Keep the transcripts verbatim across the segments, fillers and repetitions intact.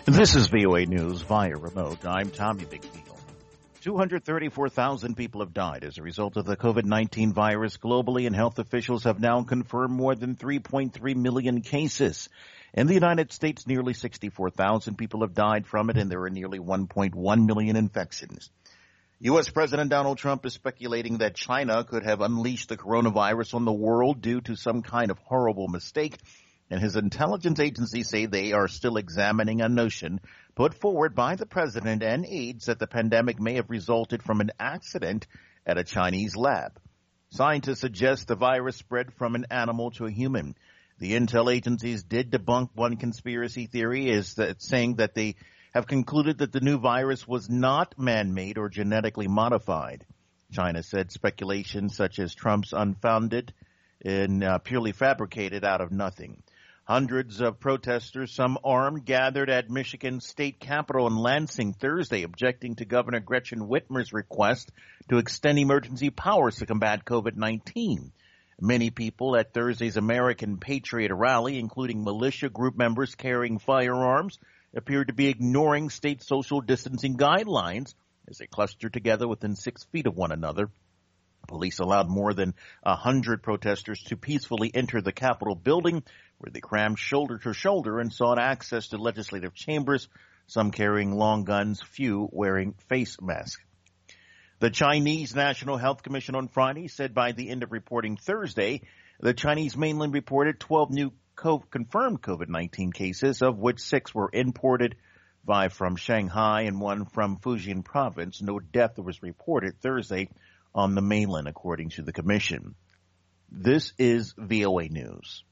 This is V O A News via remote. I'm Tommy McNeil. two hundred thirty-four thousand people have died as a result of the COVID nineteen virus globally, and health officials have now confirmed more than three point three million cases. In the United States, nearly sixty-four thousand people have died from it, and there are nearly one point one million infections. U S. President Donald Trump is speculating that China could have unleashed the coronavirus on the world due to some kind of horrible mistake, and his intelligence agencies say they are still examining a notion put forward by the president and aides that the pandemic may have resulted from an accident at a Chinese lab. Scientists suggest the virus spread from an animal to a human. The intel agencies did debunk one conspiracy theory, is that saying that they have concluded that the new virus was not man-made or genetically modified. China said speculation such as Trump's unfounded and uh, purely fabricated out of nothing. Hundreds of protesters, some armed, gathered at Michigan State Capitol in Lansing Thursday, objecting to Governor Gretchen Whitmer's request to extend emergency powers to combat COVID nineteen. Many people at Thursday's American Patriot rally, including militia group members carrying firearms, appeared to be ignoring state social distancing guidelines as they clustered together within six feet of one another. Police allowed more than a hundred protesters to peacefully enter the Capitol building, where they crammed shoulder to shoulder and sought access to legislative chambers, some carrying long guns, few wearing face masks. The Chinese National Health Commission on Friday said by the end of reporting Thursday, the Chinese mainland reported twelve new co- confirmed COVID nineteen cases, of which six were imported, five from Shanghai and one from Fujian province. No death was reported Thursday on the mainland, according to the commission. This is V O A News.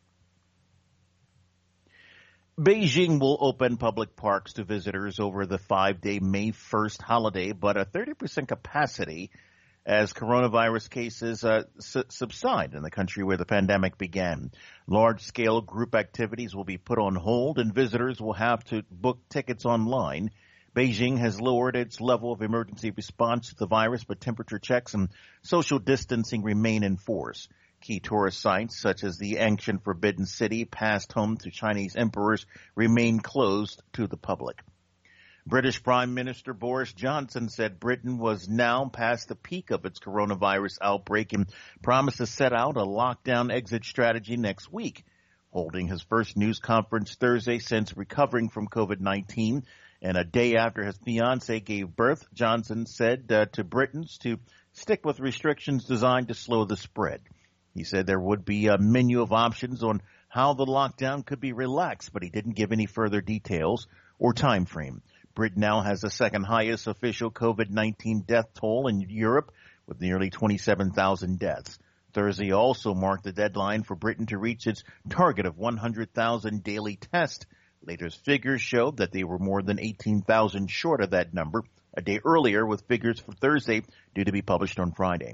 Beijing will open public parks to visitors over the five-day May first holiday, but at thirty percent capacity as coronavirus cases uh, su- subside in the country where the pandemic began. Large-scale group activities will be put on hold, and visitors will have to book tickets online. Beijing has lowered its level of emergency response to the virus, but temperature checks and social distancing remain in force. Key tourist sites, such as the ancient Forbidden City, past home to Chinese emperors, remain closed to the public. British Prime Minister Boris Johnson said Britain was now past the peak of its coronavirus outbreak and promised to set out a lockdown exit strategy next week. Holding his first news conference Thursday since recovering from COVID nineteen, and a day after his fiancée gave birth, Johnson said uh, to Britons to stick with restrictions designed to slow the spread. He said there would be a menu of options on how the lockdown could be relaxed, but he didn't give any further details or time frame. Britain now has the second highest official COVID nineteen death toll in Europe, with nearly twenty-seven thousand deaths. Thursday also marked the deadline for Britain to reach its target of one hundred thousand daily tests. Latest figures showed that they were more than eighteen thousand short of that number a day earlier, with figures for Thursday due to be published on Friday.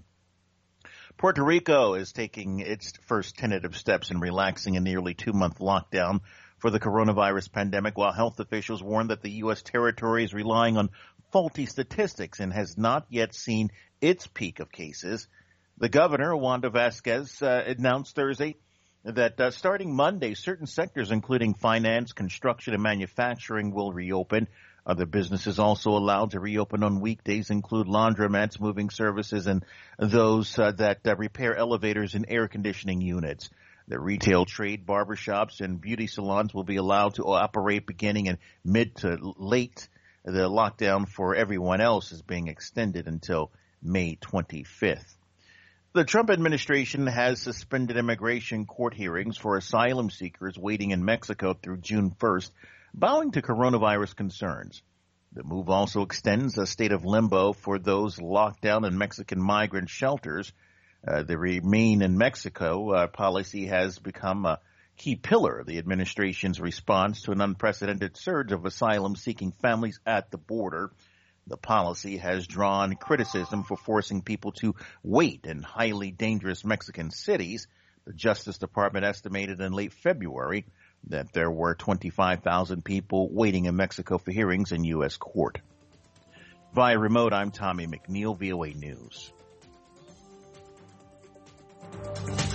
Puerto Rico is taking its first tentative steps in relaxing a nearly two-month lockdown for the coronavirus pandemic, while health officials warn that the U S territory is relying on faulty statistics and has not yet seen its peak of cases. The governor, Wanda Vasquez, uh, announced Thursday that uh, starting Monday, certain sectors, including finance, construction, and manufacturing, will reopen. Other businesses also allowed to reopen on weekdays include laundromats, moving services, and those uh, that uh, repair elevators and air conditioning units. The retail trade, barbershops, and beauty salons will be allowed to operate beginning in mid to late. The lockdown for everyone else is being extended until May twenty-fifth. The Trump administration has suspended immigration court hearings for asylum seekers waiting in Mexico through June first, bowing to coronavirus concerns. The move also extends a state of limbo for those locked down in Mexican migrant shelters. Uh, the Remain in Mexico uh, policy has become a key pillar of the administration's response to an unprecedented surge of asylum-seeking families at the border. The policy has drawn criticism for forcing people to wait in highly dangerous Mexican cities. The Justice Department estimated in late February that there were twenty-five thousand people waiting in Mexico for hearings in U S court. Via remote, I'm Tommy McNeil, V O A News.